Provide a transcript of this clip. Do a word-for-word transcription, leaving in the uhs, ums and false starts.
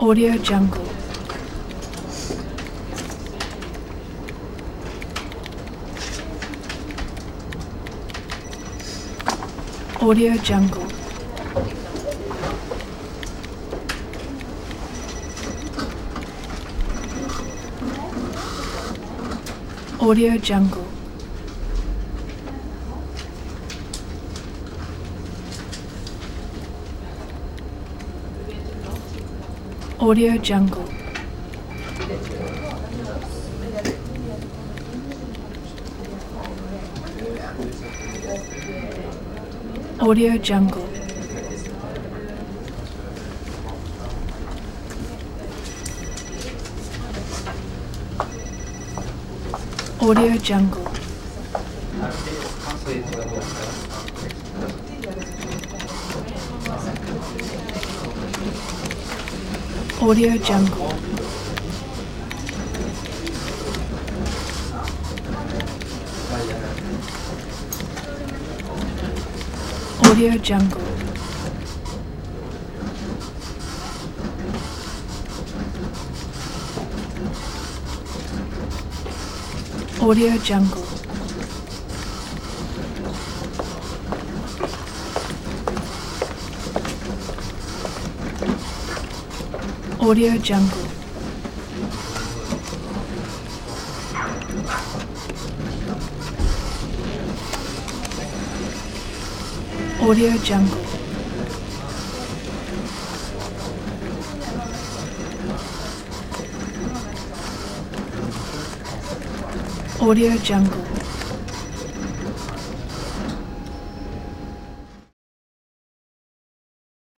Audio Jungle. Audio Jungle. Audio Jungle. Audio Jungle. Audio Jungle. Audio Jungle. Audio Jungle. Audio Jungle. Audio Jungle. Audio Jungle. Audio Jungle. Audio Jungle.